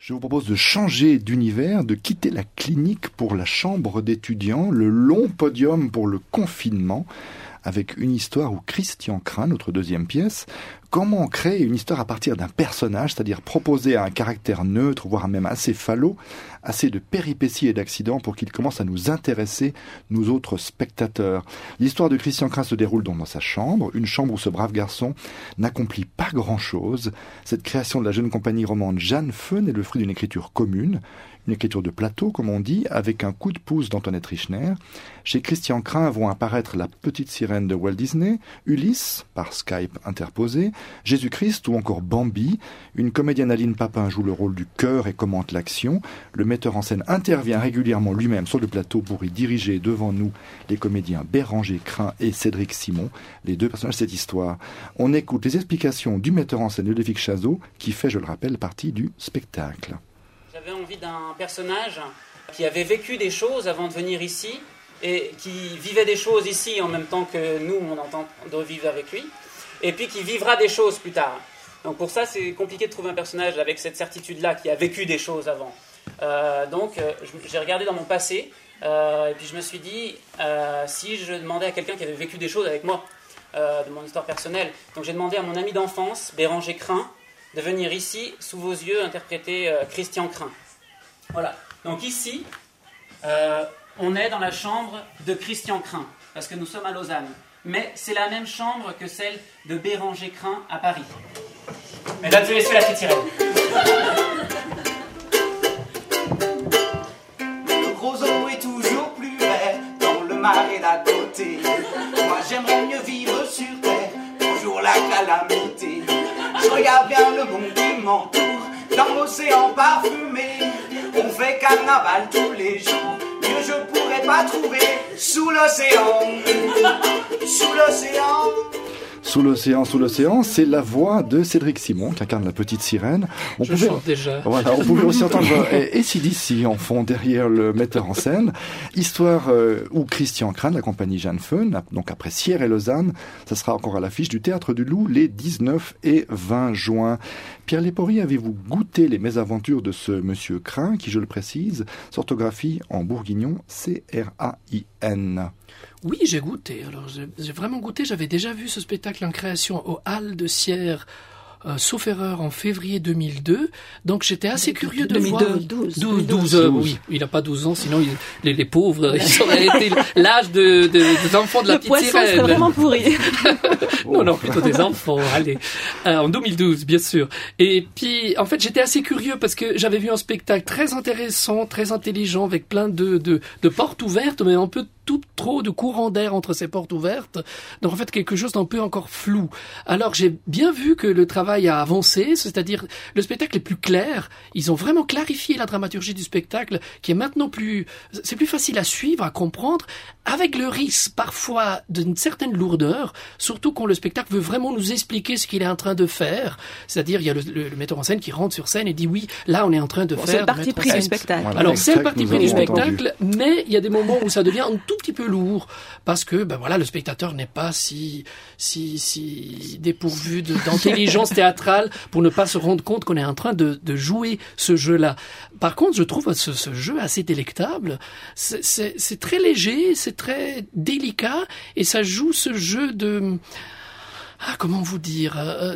Je vous propose de changer d'univers, de quitter la clinique pour la chambre d'étudiants, le long podium pour le confinement, avec une histoire où Christian Crin, notre deuxième pièce, comment créer une histoire à partir d'un personnage, c'est-à-dire proposer un caractère neutre, voire même assez falot, assez de péripéties et d'accidents pour qu'il commence à nous intéresser, nous autres spectateurs. L'histoire de Christian Crin se déroule donc dans sa chambre, une chambre où ce brave garçon n'accomplit pas grand-chose. Cette création de la jeune compagnie romande Jeanne Feun est le fruit d'une écriture commune, une écriture de plateau, comme on dit, avec un coup de pouce d'Antoinette Richner. Chez Christian Crin vont apparaître La Petite Sirène de Walt Disney, Ulysse, par Skype interposé, Jésus-Christ ou encore Bambi. Une comédienne Aline Papin joue le rôle du cœur et commente l'action. Le metteur en scène intervient régulièrement lui-même sur le plateau pour y diriger devant nous les comédiens Béranger Crin et Cédric Simon, les deux personnages de cette histoire. On écoute les explications du metteur en scène Ludovic Chazot, qui fait, je le rappelle, partie du spectacle. J'avais envie d'un personnage qui avait vécu des choses avant de venir ici et qui vivait des choses ici en même temps que nous, on entend de vivre avec lui, et puis qui vivra des choses plus tard. Donc pour ça, c'est compliqué de trouver un personnage avec cette certitude-là qui a vécu des choses avant. J'ai regardé dans mon passé et puis je me suis dit si je demandais à quelqu'un qui avait vécu des choses avec moi de mon histoire personnelle. Donc j'ai demandé à mon ami d'enfance, Béranger Crin, de venir ici, sous vos yeux, interpréter Christian Crin. Voilà. Donc ici, on est dans la chambre de Christian Crin, parce que nous sommes à Lausanne. Mais c'est la même chambre que celle de Béranger Crin à Paris. Mesdames et messieurs, La Petite Sirène. Le gros eau est toujours plus vert dans le marais d'à côté. Moi j'aimerais mieux vivre sur terre, toujours la calamité. Je regarde bien le monde qui m'entoure, dans l'océan parfumé. On fait carnaval tous les jours, mieux je pourrais pas trouver. Sous l'océan, sous l'océan. Sous l'océan, c'est la voix de Cédric Simon qui incarne la petite sirène. On chante déjà. Voilà, on pouvait aussi entendre AC/DC en fond derrière le metteur en scène. Histoire où Christian Crin, la compagnie Jeanne Feun, donc après Sierre et Lausanne, ça sera encore à l'affiche du Théâtre du Loup les 19 et 20 juin. Pierre Lépory, avez-vous goûté les mésaventures de ce monsieur Crin, qui, je le précise, s'orthographie en bourguignon C-R-A-I-N? Oui, j'ai goûté. Alors, j'ai vraiment goûté. J'avais déjà vu ce spectacle en création au Halles de Sierre, sauf erreur, en février 2002. Donc, j'étais assez curieux de voir... 12. Oui, il n'a pas 12 ans, sinon les pauvres, ils auraient été l'âge des enfants de la petite sirène. Le poisson serait vraiment pourri. Non, plutôt des enfants, allez. En 2012, bien sûr. Et puis, en fait, j'étais assez curieux parce que j'avais vu un spectacle très intéressant, très intelligent, avec plein de portes ouvertes, mais un peu tout trop de courant d'air entre ces portes ouvertes. Donc, en fait, quelque chose d'un peu encore flou. Alors, j'ai bien vu que le travail a avancé, c'est-à-dire le spectacle est plus clair. Ils ont vraiment clarifié la dramaturgie du spectacle, qui est maintenant c'est plus facile à suivre, à comprendre, avec le risque parfois d'une certaine lourdeur, surtout quand le spectacle veut vraiment nous expliquer ce qu'il est en train de faire. C'est-à-dire, il y a le metteur en scène qui rentre sur scène et dit oui, là, on est en train de faire... C'est le parti pris du spectacle. Voilà, alors, c'est le parti pris du spectacle, mais il y a des moments où ça devient un tout petit peu lourd, parce que, le spectateur n'est pas si dépourvu d'intelligence théâtrale pour ne pas se rendre compte qu'on est en train de jouer ce jeu-là. Par contre, je trouve ce jeu assez délectable. C'est très léger, c'est très délicat, et ça joue ce jeu de... comment vous dire,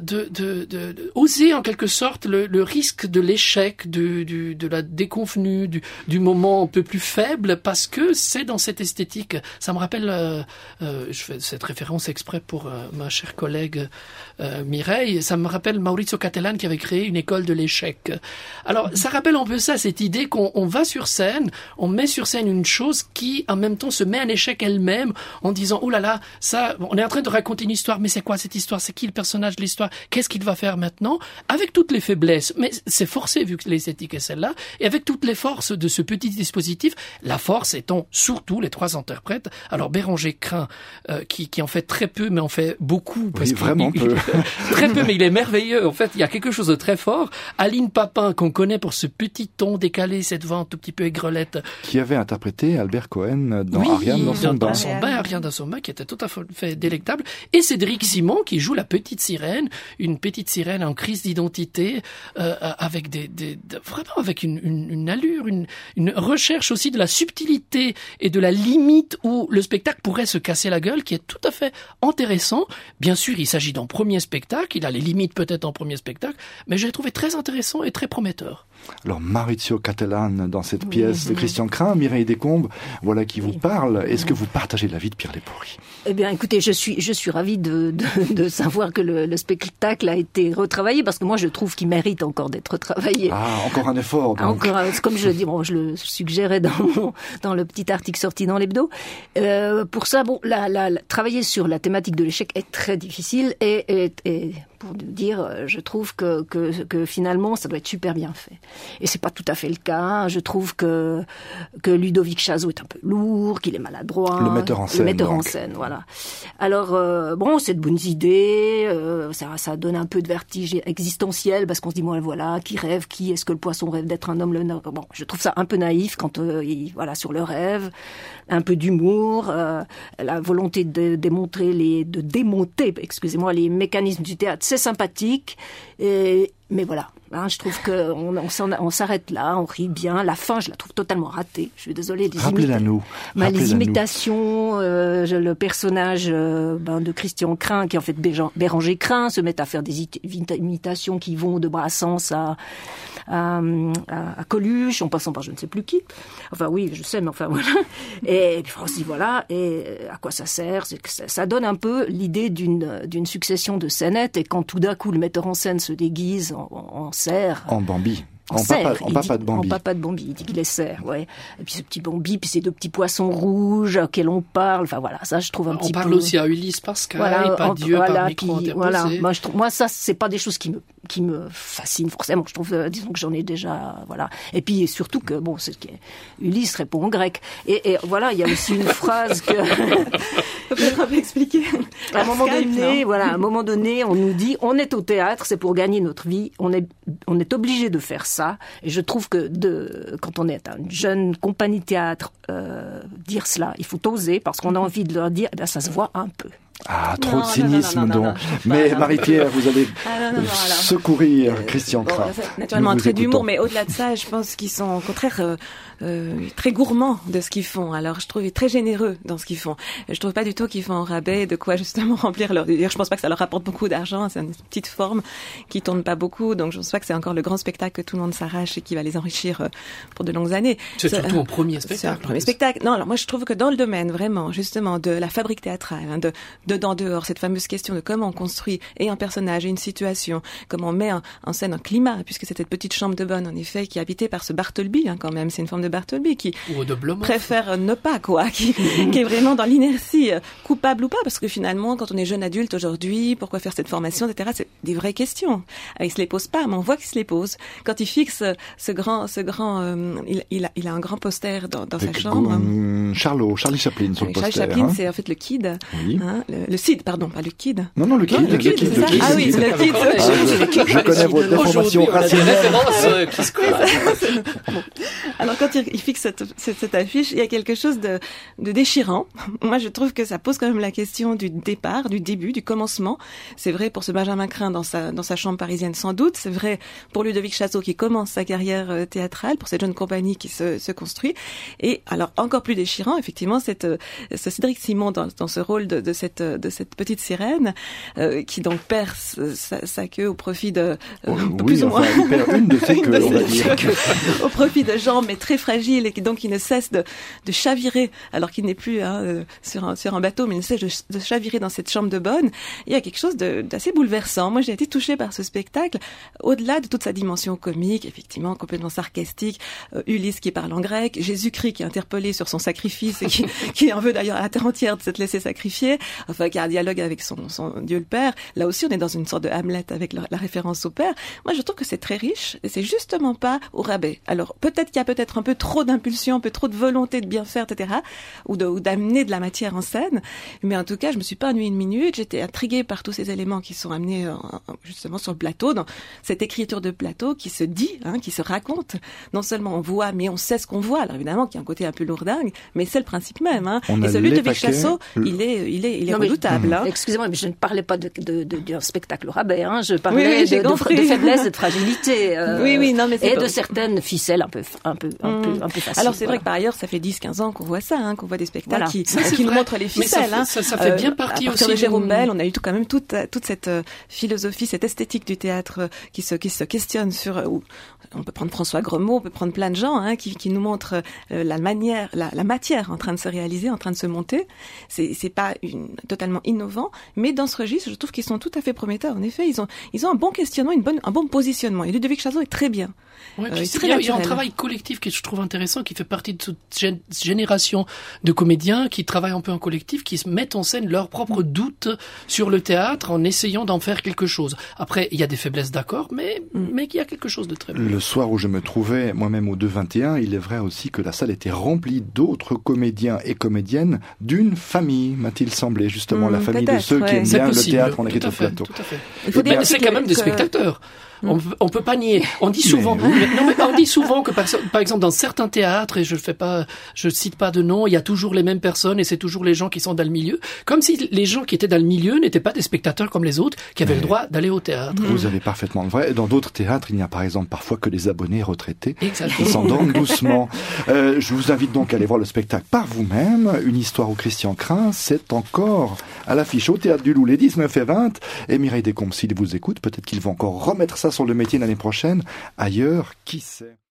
de oser en quelque sorte le risque de l'échec, de la déconvenue, du moment un peu plus faible, parce que c'est dans cette esthétique. Ça me rappelle, je fais cette référence exprès pour ma chère collègue Mireille, ça me rappelle Maurizio Cattelan qui avait créé une école de l'échec. Alors, ça rappelle un peu ça, cette idée qu'on va sur scène, on met sur scène une chose qui, en même temps, se met en échec elle-même, en disant, oh là là, ça, on est en train de raconter une histoire, mais c'est quoi cette histoire? C'est qui le personnage de l'histoire? Qu'est-ce qu'il va faire maintenant? Avec toutes les faiblesses, mais c'est forcé vu que l'esthétique est celle-là, et avec toutes les forces de ce petit dispositif, la force étant surtout les trois interprètes. Alors Béranger Crin, qui en fait très peu, mais en fait beaucoup. Oui, vraiment peu. Très peu, mais il est merveilleux. En fait, il y a quelque chose de très fort. Aline Papin, qu'on connaît pour ce petit ton décalé, cette voix un tout petit peu aigrelette. Qui avait interprété Albert Cohen dans Ariane dans son bain. Ariane dans son bain, qui était tout à fait délectable. Et Cédric Simon, Léon qui joue la petite sirène, une petite sirène en crise d'identité, avec vraiment avec une allure, une recherche aussi de la subtilité et de la limite où le spectacle pourrait se casser la gueule, qui est tout à fait intéressant. Bien sûr, il s'agit d'un premier spectacle, il a les limites peut-être en premier spectacle, mais je l'ai trouvé très intéressant et très prometteur. Alors Maurizio Cattelan dans cette pièce de Christian Krain, Mireille Descombes, voilà qui vous parle. Est-ce que vous partagez l'avis de Pierre Despourris? Eh bien, écoutez, je suis ravie de savoir que le spectacle a été retravaillé, parce que moi je trouve qu'il mérite encore d'être retravaillé. Ah, encore un effort. Donc. Encore, comme je le dis, je le suggérais dans le petit article sorti dans l'hebdo. Pour ça, travailler sur la thématique de l'échec est très difficile et pour dire, je trouve que finalement ça doit être super bien fait. Et c'est pas tout à fait le cas. Je trouve que Ludovic Chazot est un peu lourd, qu'il est maladroit. Le metteur en scène. Voilà. Alors c'est de bonnes idées. Ça donne un peu de vertige existentiel, parce qu'on se dit voilà, qui rêve, est-ce que le poisson rêve d'être un homme? Bon, je trouve ça un peu naïf quand sur le rêve, un peu d'humour, la volonté de démonter les mécanismes du théâtre. C'est sympathique, mais voilà. Je trouve que on s'arrête là, on rit bien. La fin, je la trouve totalement ratée. Je suis désolée. Les imitations, le personnage de Christian Krain, qui est en fait Béranger Krain, se met à faire des imitations qui vont de Brassens à Coluche, en passant par je ne sais plus qui. Enfin oui, je sais, mais enfin voilà. Et puis on se dit voilà, et à quoi ça sert? C'est que ça donne un peu l'idée d'une succession de scénettes, et quand tout d'un coup le metteur en scène se déguise en cerf. En Bambi. En papa de Bambi. En papa de Bambi, il dit qu'il est cerf, ouais. Et puis ce petit Bambi, puis ces deux petits poissons rouges auxquels on parle. Enfin voilà, ça je trouve un petit peu. On parle aussi à Ulysse Pascal, pas Dieu par micro interposé. Voilà, moi ça c'est pas des choses qui me fascinent forcément. Je trouve, disons que j'en ai déjà, voilà. Et puis surtout que Ulysse répond en grec. Et voilà, il y a aussi une phrase que. Faut peut-être un peu expliquer. À un moment donné, on nous dit, on est au théâtre, c'est pour gagner notre vie. On est obligé de faire ça. Et je trouve que quand on est une jeune compagnie théâtre, dire cela, il faut oser, parce qu'on a envie de leur dire, ça se voit un peu. Ah, trop de cynisme, donc. Mais Marie-Pierre, vous allez secourir Christian Krain. Naturellement, un trait d'humour, mais au-delà de ça, je pense qu'ils sont au contraire très gourmands de ce qu'ils font. Alors, je trouve très généreux dans ce qu'ils font. Je trouve pas du tout qu'ils font en rabais de quoi justement remplir leur... Je pense pas que ça leur rapporte beaucoup d'argent. C'est une petite forme qui tourne pas beaucoup. Donc, je pense pas que c'est encore le grand spectacle que tout le monde s'arrache et qui va les enrichir pour de longues années. C'est surtout un premier spectacle. C'est un premier spectacle. Non, alors moi, je trouve que dans le domaine, vraiment, justement, de la fabrique théâtrale, dedans, dehors, cette fameuse question de comment on construit et un personnage et une situation, comment on met en scène un climat, puisque c'est cette petite chambre de bonne, en effet, qui est habitée par ce Bartleby, quand même. C'est une forme de Bartleby qui préfère ne pas, qui est vraiment dans l'inertie, coupable ou pas, parce que finalement, quand on est jeune adulte aujourd'hui, pourquoi faire cette formation, etc., c'est des vraies questions. Il se les pose pas, mais on voit qu'il se les pose. Quand il fixe il a un grand poster dans sa chambre. Charlie Chaplin sur le poster. Charlie Chaplin, c'est en fait le Kid. Oui. Le Cid, pardon, pas le Kid. Non, le Kid. Le Kid. Ah oui, le Kid. Je connais vos déformations rationnelles. Alors quand il fixe cette affiche, il y a quelque chose de déchirant. Moi, je trouve que ça pose quand même la question du départ, du début, du commencement. C'est vrai pour ce Benjamin Krain dans sa chambre parisienne, sans doute. C'est vrai pour Ludovic Chazot qui commence sa carrière théâtrale, pour cette jeune compagnie qui se construit. Et alors encore plus déchirant, effectivement, ce Cédric Simon dans ce rôle de cette petite sirène qui donc perd sa queue au profit de plus ou moins il perd une de ses queues, on va dire. Au profit de jambes mais très fragiles, et qui donc il ne cesse de chavirer alors qu'il n'est plus sur un bateau, mais il ne cesse de chavirer dans cette chambre de bonne. Il y a quelque chose d'assez bouleversant. Moi, j'ai été touchée par ce spectacle, au-delà de toute sa dimension comique, effectivement complètement sarcastique. Ulysse qui parle en grec, Jésus-Christ qui est interpellé sur son sacrifice et qui en veut d'ailleurs à la terre entière de s'être laissé sacrifier, enfin qui a un dialogue avec son Dieu le Père. Là aussi, on est dans une sorte de Hamlet avec la référence au Père. Moi, je trouve que c'est très riche et c'est justement pas au rabais. Alors peut-être qu'il y a peut-être un peu trop d'impulsion, un peu trop de volonté de bien faire, etc., ou d'amener de la matière en scène. Mais en tout cas, je me suis pas ennuyée une minute. J'étais intriguée par tous ces éléments qui sont amenés justement sur le plateau, dans cette écriture de plateau qui se dit, qui se raconte. Non seulement on voit, mais on sait ce qu'on voit. Alors évidemment, qu'il y a un côté un peu lourdingue, mais c'est le principe même. Et celui de Ludovic Chazot, il est redoutable. Hein. Excusez-moi, mais je ne parlais pas d'un spectacle rabais. Hein. Je parlais de faiblesse et de fragilité. Oui, non, mais c'est et de certaines ficelles un peu faciles. Alors c'est vrai que par ailleurs, ça fait 10-15 ans qu'on voit ça, hein, qu'on voit des spectacles qui vrai. nous montrent les ficelles. Mais ça fait bien partie à partir aussi de Jérôme Bel, on a eu quand même toute cette philosophie, cette esthétique du théâtre qui se questionne sur. On peut prendre François Gremaud, on peut prendre plein de gens hein, qui nous montrent la matière en train de se réaliser, en train de se monter. C'est pas totalement innovant, mais dans ce registre, je trouve qu'ils sont tout à fait prometteurs. En effet, ils ont un bon questionnement, un bon positionnement. Et Ludovic Chazot est très bien. Ouais, il y a un travail collectif que je trouve intéressant, qui fait partie de cette génération de comédiens qui travaillent un peu en collectif, qui mettent en scène leurs propres doutes sur le théâtre en essayant d'en faire quelque chose. Après, il y a des faiblesses, d'accord, mais il y a quelque chose de très bon. Le soir où je me trouvais moi-même au 2-21, il est vrai aussi que la salle était remplie d'autres comédiens et comédiennes d'une famille, m'a-t-il semblé, justement, la famille de ceux qui aiment bien le théâtre, on est au plateau. Tout à fait. Mais c'est quand même des spectateurs. On peut pas nier. On dit souvent, on dit souvent que par exemple dans certains théâtres, et je cite pas de nom, il y a toujours les mêmes personnes et c'est toujours les gens qui sont dans le milieu, comme si les gens qui étaient dans le milieu n'étaient pas des spectateurs comme les autres, qui avaient le droit d'aller au théâtre. Vous avez parfaitement le vrai. Dans d'autres théâtres, il n'y a par exemple parfois que les abonnés retraités qui s'endorment doucement. Je vous invite donc à aller voir le spectacle par vous-même. Une histoire où Christian Krain, c'est encore à l'affiche au Théâtre du Loup les 19 et 20. Et Mireille Descombes, s'il vous écoute, peut-être qu'ils vont encore remettre ça sur le métier l'année prochaine. Ailleurs, qui sait?